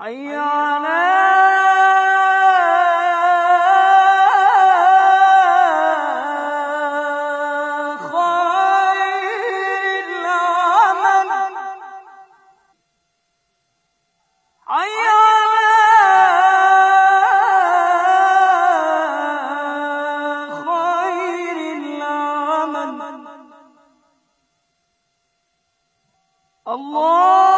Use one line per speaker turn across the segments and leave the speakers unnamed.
حي على خير العمل، حي على خير العمل. الله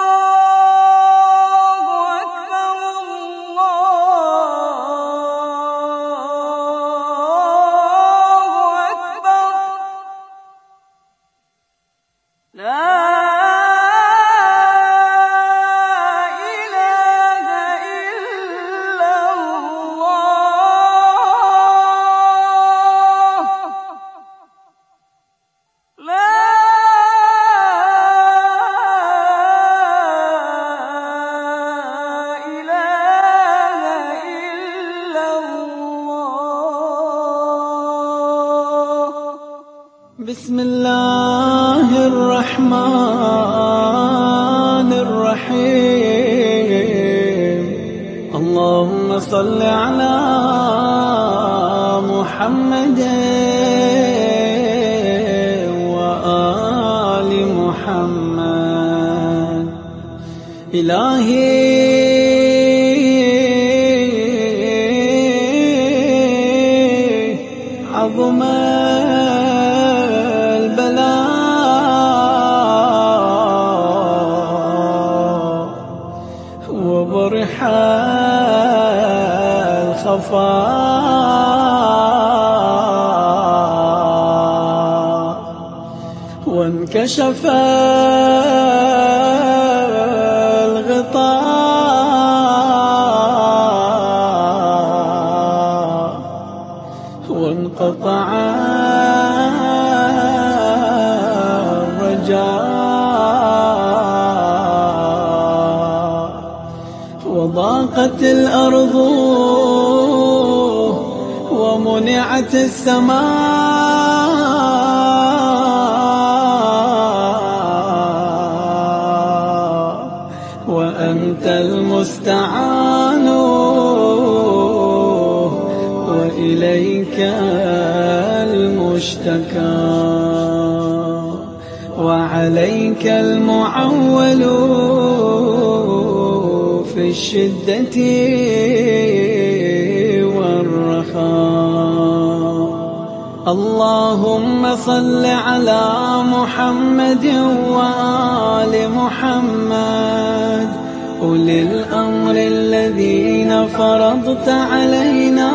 بسم الله الرحمن الرحيم. اللهم صل على محمد وآل محمد. إلهي عظم وبرح الخفاء وانكشف الغطاء وانقطع الرجاء وضاقت الأرض ومنعت السماء وأنت المستعان وإليك المشتكى وعليك المعول في الشدة والرخاء. اللهم صل على محمد وآل محمد أولي الأمر الذين فرضت علينا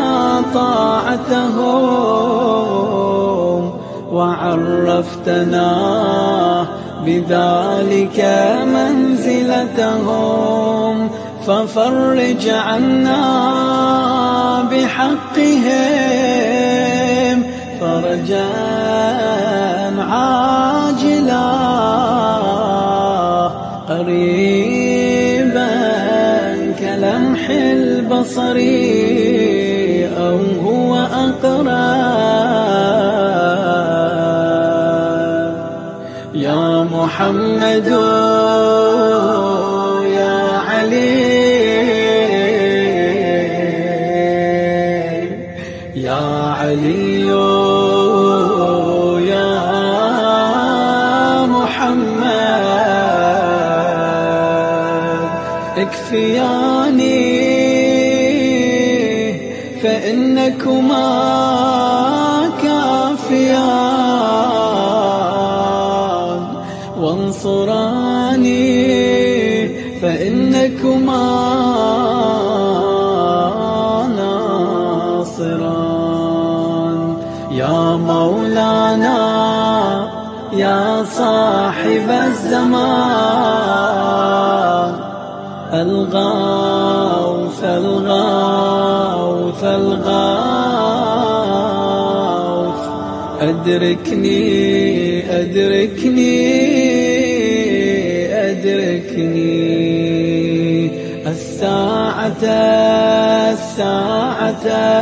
طاعتهم وعرفتنا بذلك منزلتهم، ففرج عنا بحقهم فرجا عاجلا قريبا كلمح البصر أو هو أقرب. يا محمد يا علي يا علي يا محمد اكفياني فإنكما كافيان وانصراني فإنكما ناصران. يا مولانا يا صاحب الزمان الغوث الغوث الغوث أدركني أدركني أدركني الساعة الساعة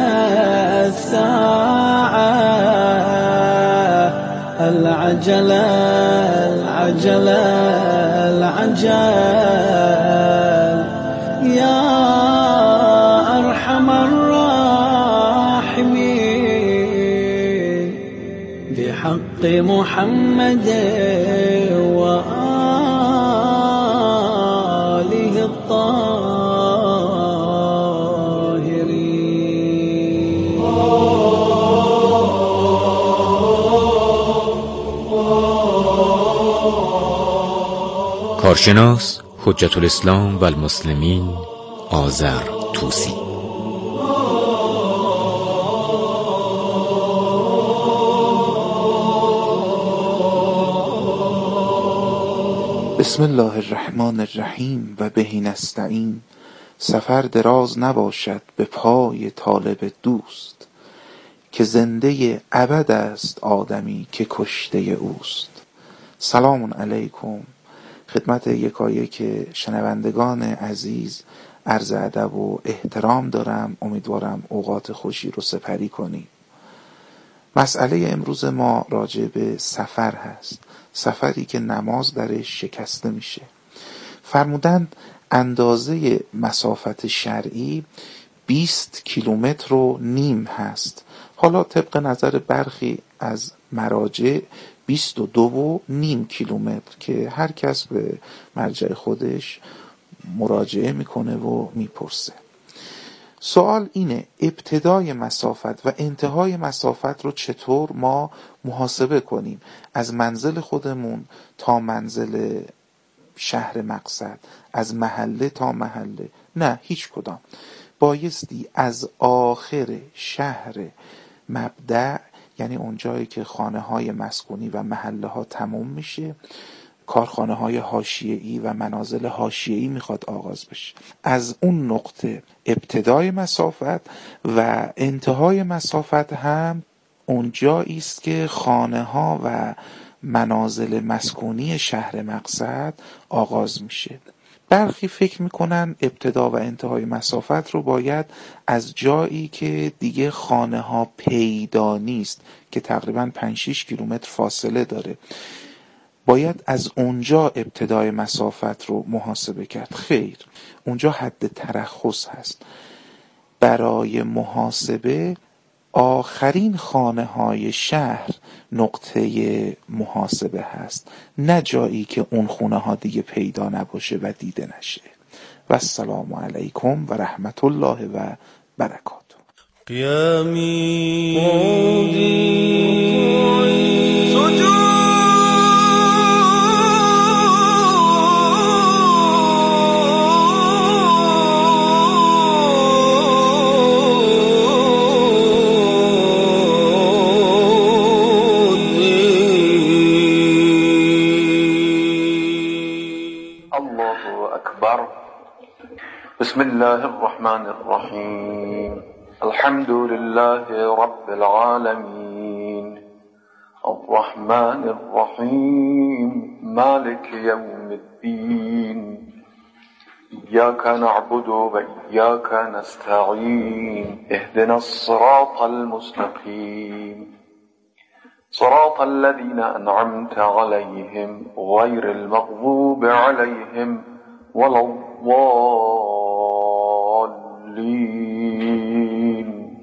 الساعة العجلة العجلة العجل. محمد وآله الطاهرين.
کارشناس حجت الاسلام و المسلمین آذر طوسی.
بسم الله الرحمن الرحیم و بهی نستعین. سفر دراز نباشد به پای طالب دوست، که زنده ابد است آدمی که کشته اوست. سلام علیکم خدمت یکایک شنوندگان عزیز، عرض ادب و احترام دارم. امیدوارم اوقات خوشی رو سپری کنید. مسئله امروز ما راجع به سفر هست، سفری که نماز درش شکسته میشه. فرمودند اندازه مسافت شرعی 20 کیلومتر و نیم هست. حالا طبق نظر برخی از مراجع 22.5 کیلومتر، که هر کس به مرجع خودش مراجعه میکنه و میپرسه. سوال اینه ابتدای مسافت و انتهای مسافت رو چطور ما محاسبه کنیم؟ از منزل خودمون تا منزل شهر مقصد، از محله تا محله؟ نه، هیچ کدام. بایستی از آخر شهر مبدأ، یعنی اونجایی که خانه های مسکونی و محله ها تموم میشه، کارخانه های حاشیه‌ای و منازل حاشیه‌ای میخواد آغاز بشه، از اون نقطه ابتدای مسافت و انتهای مسافت هم اونجایی است که خانه ها و منازل مسکونی شهر مقصد آغاز میشه. برخی فکر میکنن ابتدا و انتهای مسافت رو باید از جایی که دیگه خانه ها پیدا نیست، که تقریباً 5-6 کیلومتر فاصله داره، باید از اونجا ابتدای مسافت رو محاسبه کرد. خیر، اونجا حد ترخص هست. برای محاسبه آخرین خانه های شهر نقطه محاسبه هست، نه جایی که اون خونه ها دیگه پیدا نباشه و دیده نشه. و السلام علیکم و رحمت الله و برکاته.
قیامی
بسم الله الرحمن الرحيم. الحمد لله رب العالمين الرحمن الرحيم مالك يوم الدين إياك نعبد وإياك نستعين اهدنا الصراط المستقيم صراط الذين أنعمت عليهم غير المغضوب عليهم ولا الضالين.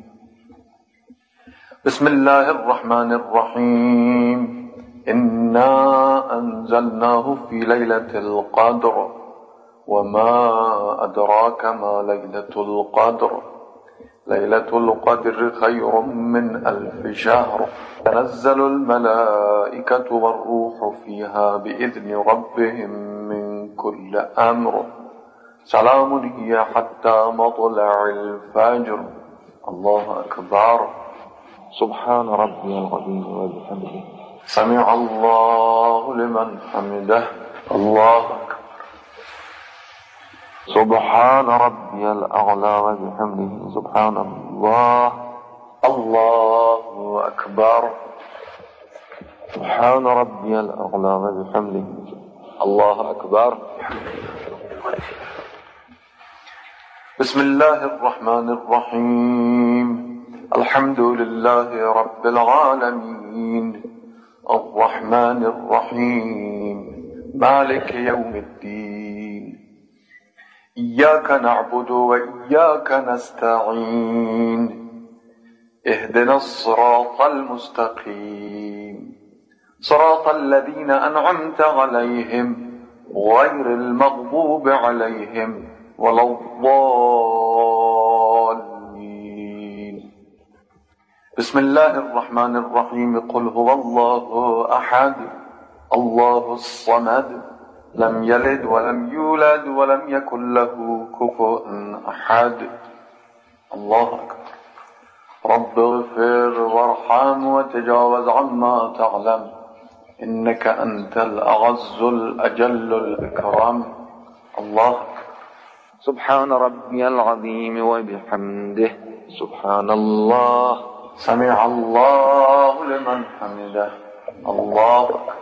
بسم الله الرحمن الرحيم. إنا أنزلناه في ليلة القدر وما أدراك ما ليلة القدر ليلة القدر خير من 1000 شهر تنزل الملائكة والروح فيها بإذن ربهم من كل أمر سلام هي حتى مطلع الفجر. الله أكبر. سبحان ربي العظيم وبحمده سمع الله لمن حمده. الله أكبر. سبحان ربي الأعلى وبحمده سبحان الله. الله أكبر. سبحان ربي الأعلى وبحمده الله أكبر. بسم الله الرحمن الرحيم. الحمد لله رب العالمين الرحمن الرحيم مالك يوم الدين إياك نعبد وإياك نستعين اهدنا الصراط المستقيم صراط الذين أنعمت عليهم غير المغضوب عليهم ولا الضالين. بسم الله الرحمن الرحيم. قل هو الله أحد الله الصمد لم يلد ولم يولد ولم يكن له كفوا أحد. الله أكبر. رب اغفر وارحم وتجاوز عما تعلم إنك أنت الأعز الأجل الأكرم. الله أكبر.
سبحان ربي العظيم وبحمده سبحان الله.
سمع الله لمن حمده. الله أكبر.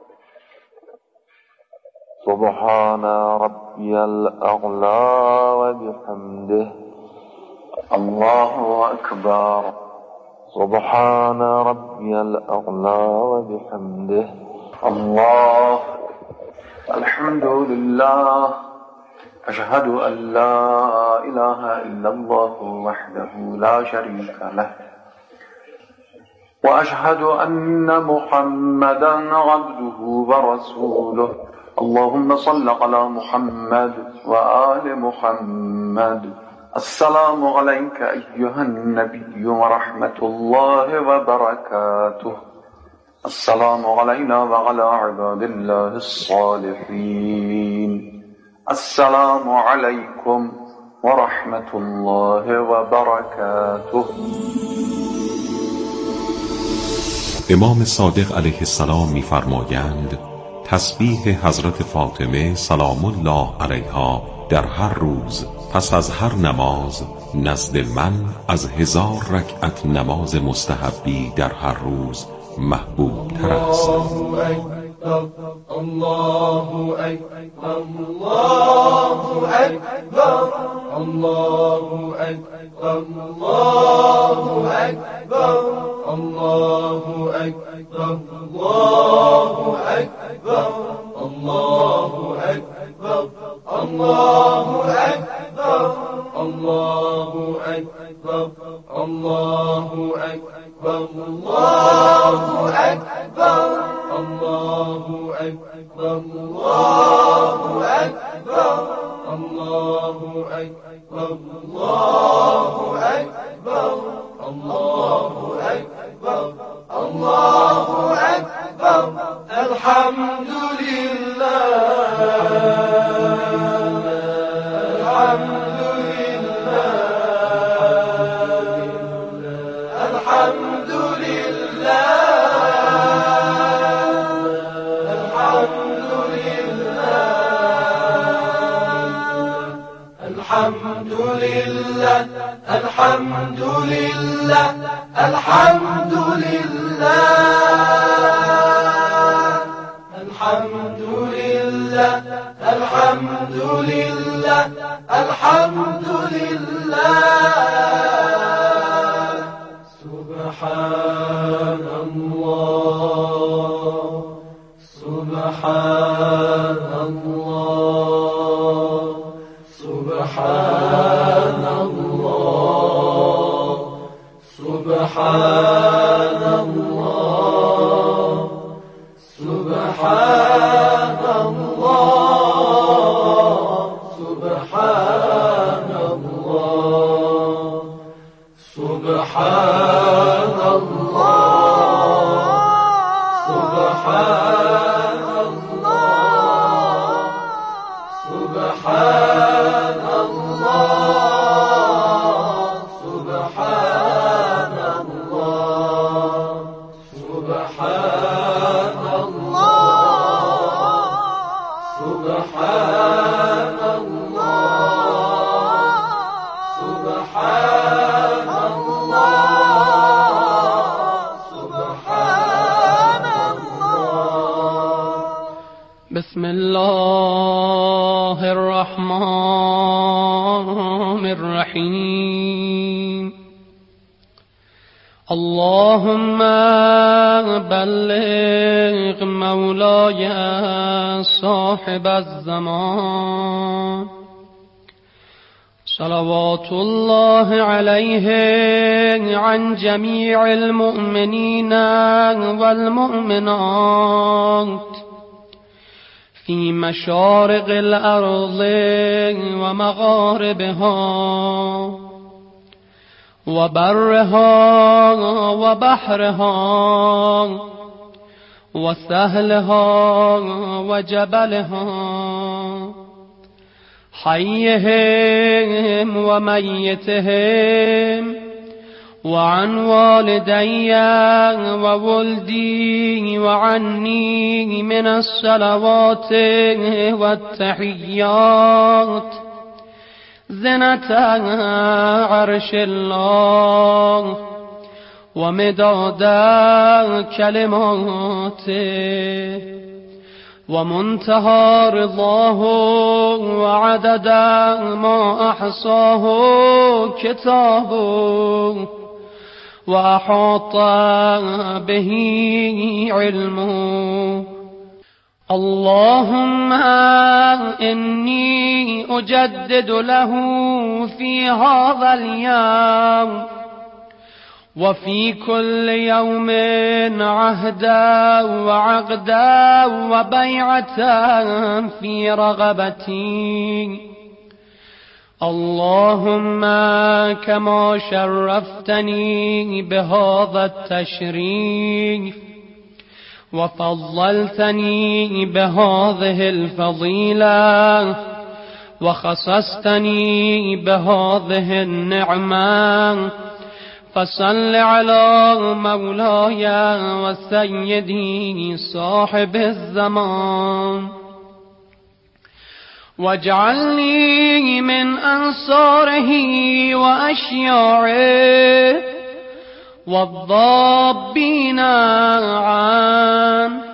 سبحان ربي الأعلى وبحمده.
الله أكبر.
سبحان ربي الأعلى وبحمده.
الله. الحمد لله. أشهد أن لا إله إلا الله وحده لا شريك له وأشهد أن محمدا عبده ورسوله. اللهم صل على محمد وآل محمد. السلام عليك أيها النبي ورحمة الله وبركاته. السلام علينا وعلى عباد الله الصالحين. السلام عليكم ورحمة الله وبركاته.
امام صادق علیه السلام می‌فرمایند تسبیح حضرت فاطمه سلام الله علیها در هر روز پس از هر نماز نزد من از 1000 رکعت نماز مستحبی در هر روز محبوب تر است.
الله أكبر الله أكبر الله أكبر الله أكبر الله أكبر الله أكبر الله أكبر الله أكبر الله أكبر الله أكبر الله أكبر الله أكبر الله أكبر الله أكبر الله أكبر الله أكبر الله أكبر. الحمد لله الحمد لله الحمد لله الحمد لله الحمد لله الحمد لله الحمد لله الحمد لله الحمد لله. سبحان الله سبحان الله سبحان الله سبحان الله سبحان الله سبحان الله سبحان الله سبحان الله سبحان الله سبحان الله سبحان الله سبحان الله سبحان الله سبحان الله. بسم الله الرحمن الرحيم. اللهم بلغ مولاي صاحب الزمان صلوات الله عليه عن جميع المؤمنين والمؤمنات في مشارق الأرض ومغاربها وبرها وبحرها وسهلها وجبلها حيهم وميتهم وعن والدي وولدي وعني من الصلوات والتحيات زنة عرش الله ومداد كلماته ومنتهى رضاه وعدد ما أحصاه كتابه وأحاط به علمه. اللهم إني أجدد له في هذا اليوم وفي كل يوم عهدا وعقدا وبيعة في رغبتي. اللهم كما شرفتني بهذا التشريف وفضلتني بهذه الفضيلة وخصصتني بهذه النعمة فصل على مولاي وسيدي صاحب الزمان واجعلني من أنصاره وأشياعه والضابين عنه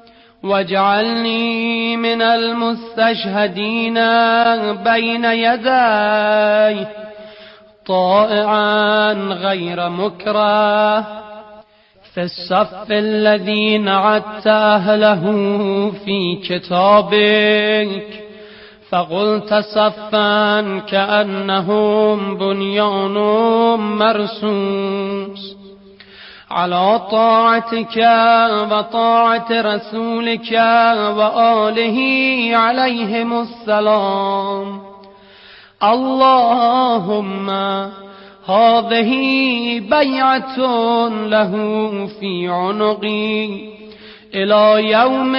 واجعلني من المستشهدين بين يديه طائعا غير مكره في الصف الذي نعدت أهله في كتابك فقلت صفا كأنهم بنيان مرصوص على طاعتك وطاعة رسولك وآله عليهم السلام. اللهم هذه بيعة له في عنقي إلى يوم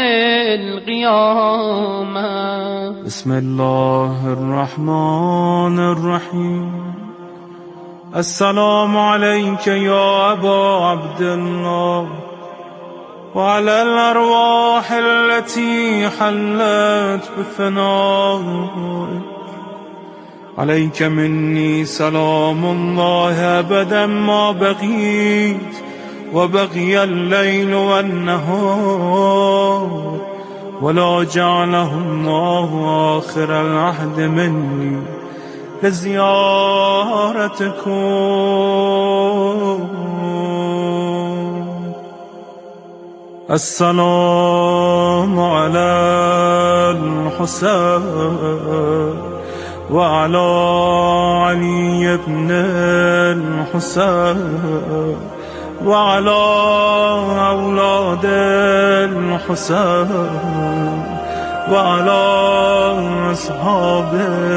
القيامة.
بسم الله الرحمن الرحيم. السلام عليك يا أبا عبد الله وعلى الأرواح التي حلت بفنائك. عليك مني سلام الله أبدا ما بقيت وبقي الليل والنهار ولا جعله الله آخر العهد مني لزيارتكم. السلام على الحسين وعلى علي بن الحسين وعلى أولاد الحسين وعلى أصحاب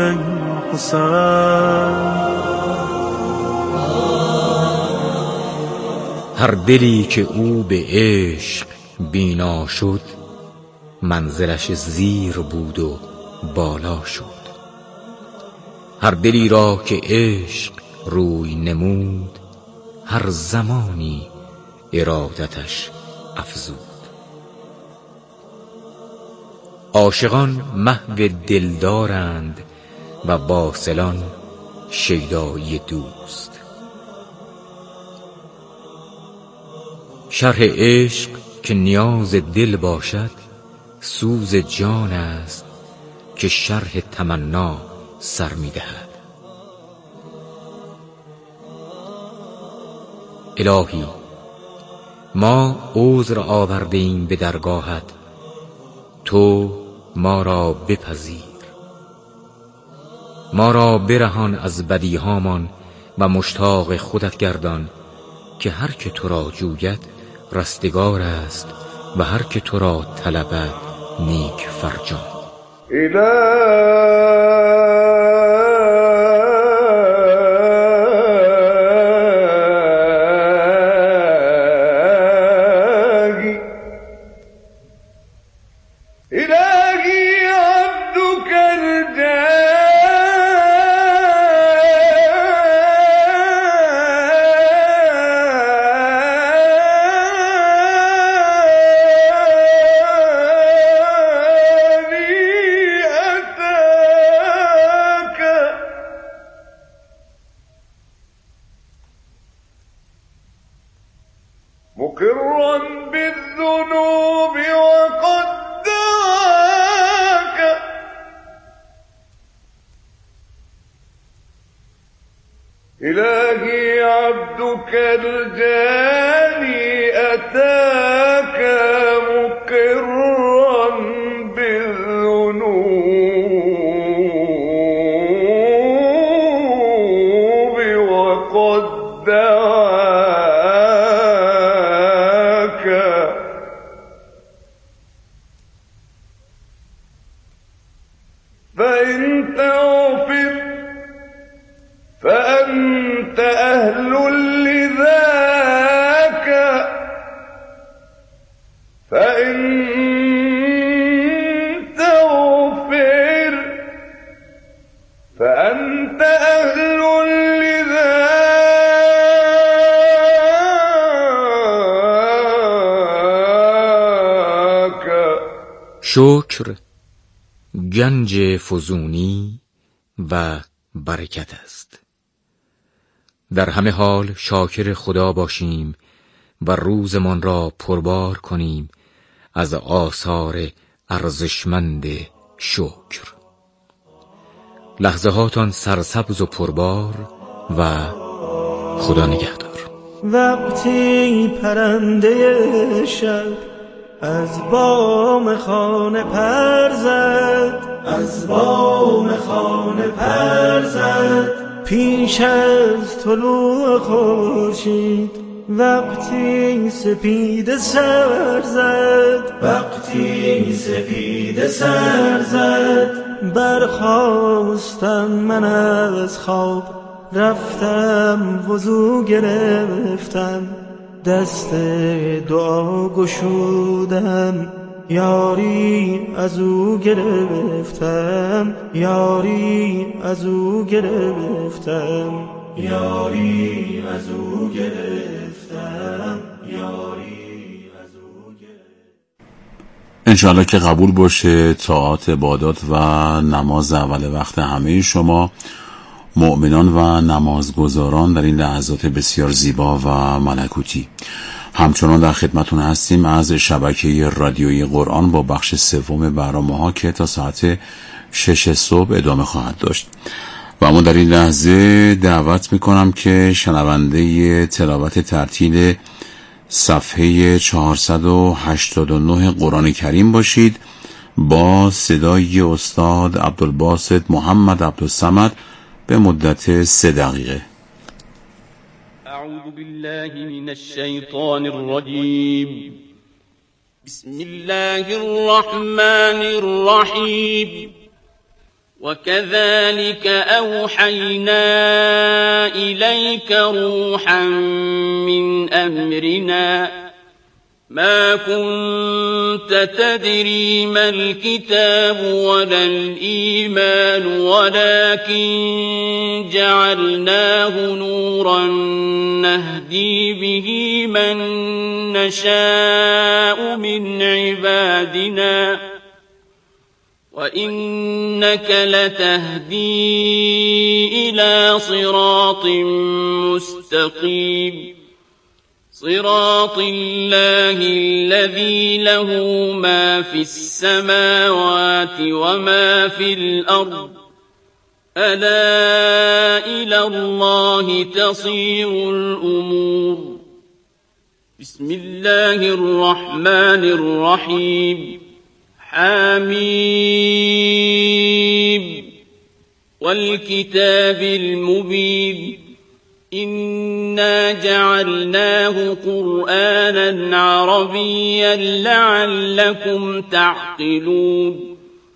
الحسين.
هر دلی که او به عشق بینا شد منزلش زیر بود و بالا شد. هر دلی را که عشق روی نمود هر زمانی ارادتش افزود. عاشقان محو دلدارند و واصلان شیدایی دوست. شرح عشق که نیاز دل باشد سوز جان است که شرح تمنا سر می دهد. الهی ما عذر آورده ایم به درگاهت، تو ما را بپذیر. ما را برهان از بدیهامان و مشتاق خودت گردان که هر که تو را جوید رستگار است و هر که تو را طلبد نیک فرجام.
مقرا بالذنوب وقد دعاك إلهي عبدك الجاني أتاك مقرا بالذنوب وقد دعاك فإن تغفر فأنت أهل لذاك فإن تغفر فأنت أهل لذاك.
شکر گنج فزونی و برکت است. در همه حال شاکر خدا باشیم و روزمان را پربار کنیم از آثار ارزشمند شکر. لحظه هاتان سرسبز و پربار و خدا نگهدار.
وقتی پرنده شب از بام خانه پر زد، از بام خانه پر زد، پیش از طلوع خورشید وقتی سپیده سر زد، وقتی سپیده سر زد، برخاستم من از خواب، رفتم وضو گرفتم، دست دعا گشودم، یاری از او گرفتم، یاری از او گرفتم، یاری از او گرفتم، یاری از او گرفتم.
انشاءالله که قبول باشه طاعات، عبادات و نماز اول وقت همه شما مؤمنان و نمازگزاران در این لحظات بسیار زیبا و ملکوتی. همچنان در خدمتون هستیم از شبکه رادیویی قرآن با بخش سوم برنامه‌ها که تا ساعت 6 صبح ادامه خواهد داشت. و اما در این لحظه دعوت میکنم که شنونده تلاوت ترتیل صفحه 489 قرآن کریم باشید با صدای استاد عبدالباسط محمد عبدالصمد به مدت 3 دقیقه.
اعوذ بالله من الشیطان الرجیم. بسم الله الرحمن الرحیم. وكذلك أوحينا إليك روحا من أمرنا ما كنت تدري ما الكتاب ولا الإيمان ولكن جعلناه نورا نهدي به من نشاء من عبادنا وإنك لتهدي إلى صراط مستقيم صراط الله الذي له ما في السماوات وما في الأرض ألا إلى الله تصير الأمور. بسم الله الرحمن الرحيم. حمیم والكتاب المبين إنا جعلناه قرآنا عربيا لعلكم تعقلون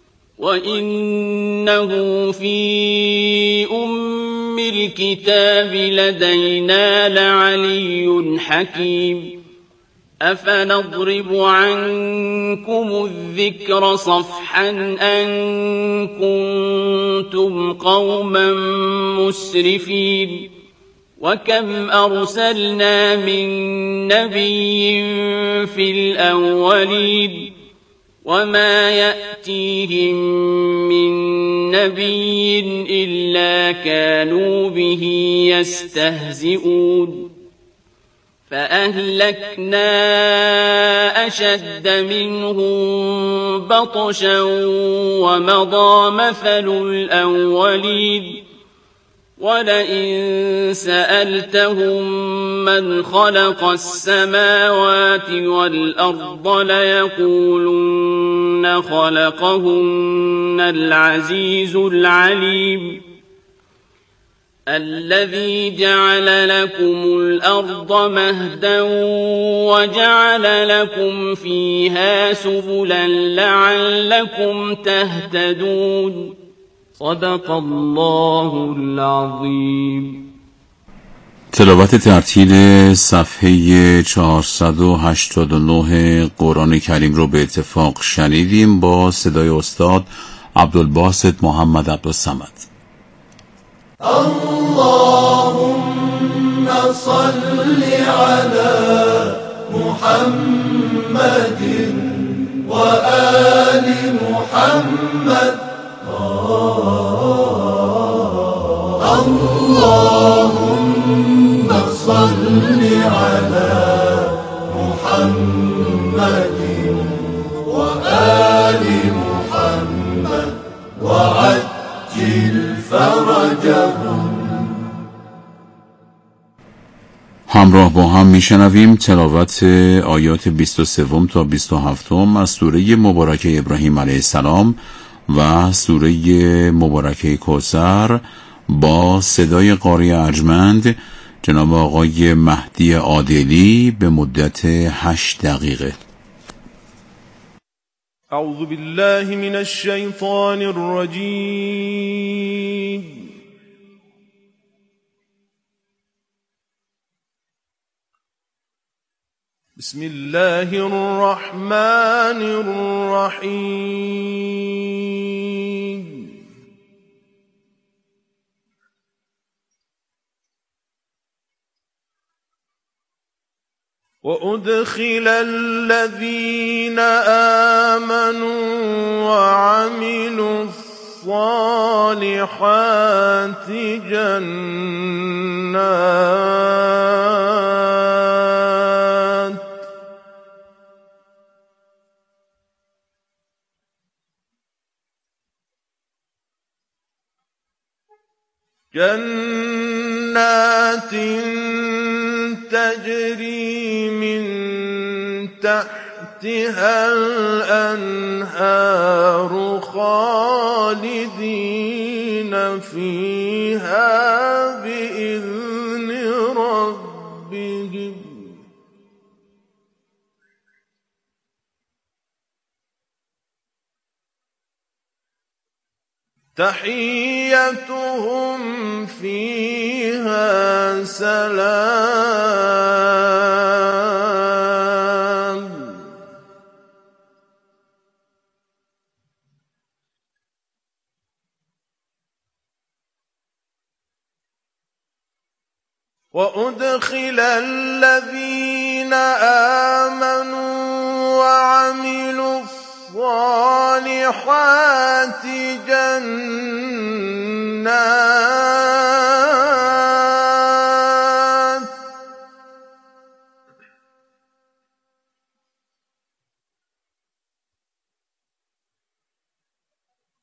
وإنه في أم الكتاب لدينا لعلي حكيم أفنضرب عنكم الذكر صفحا أن كنتم قوما مسرفين وكم أرسلنا من نبي في الأولين وما يأتيهم من نبي إلا كانوا به يستهزئون فأهلكنا أشد منهم بطشا ومضى مثل الأولين ولئن سألتهم من خلق السماوات والأرض ليقولن خلقهن العزيز العليم الذي جعل لكم الأرض مهدا وجعل لكم فيها سبلا لعلكم تهتدون صدق الله العظیم.
تلاوت ترتیل صفحه 489 قرآن کریم رو به اتفاق شنیدیم با صدای استاد عبدالباسط محمد عبدالصمد.
اللهم صل على محمد وآل محمد. اللهم صل على محمد وآل محمد وعجل فرجهم.
همراه با هم میشنویم تلاوت آیات 23 تا 27 از سوره مبارکه ابراهیم علیه السلام و سوره مبارکه کوثر با صدای قاری ارجمند جناب آقای مهدی عادلی به مدت 8 دقیقه.
اعوذ بالله من الشیطان الرجیم. بسم الله الرحمن الرحیم. وأدخل الذين آمنوا وعملوا الصالحات جنات تجري من تحتها الأنهار خالدين فيها بإذن ربهم تحيتهم فيها سلام وأدخل الذين آمنوا وعملوا الصالحات جنات